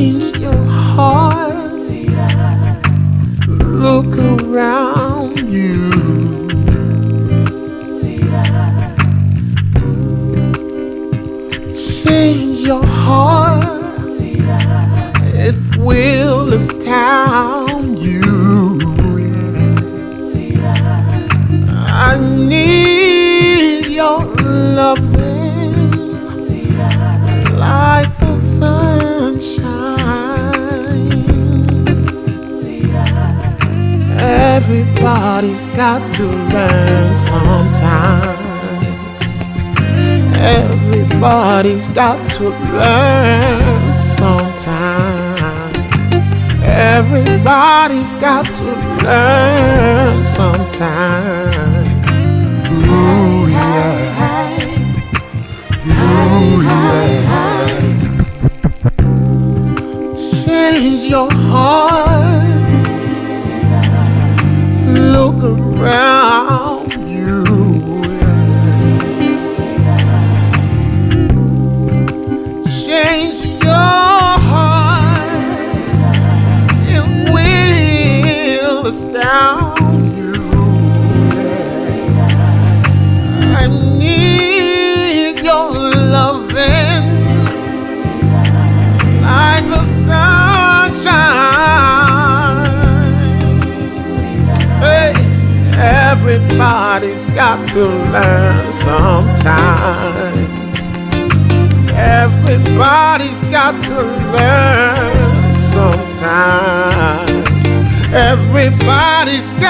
Change your heart. Look around you. Change your heart. It will astound you. I need your loving like the sunshine. Everybody's got to learn sometime. Everybody's got to learn sometime. Everybody's got to learn sometime. Ooh, yeah. Ooh, yeah. Change your heart. Look around you. Change your heart. It will astound you. I need your loving like the sunshine. Hey, everybody's got to learn sometime. Everybody's got to learn sometime. Everybody's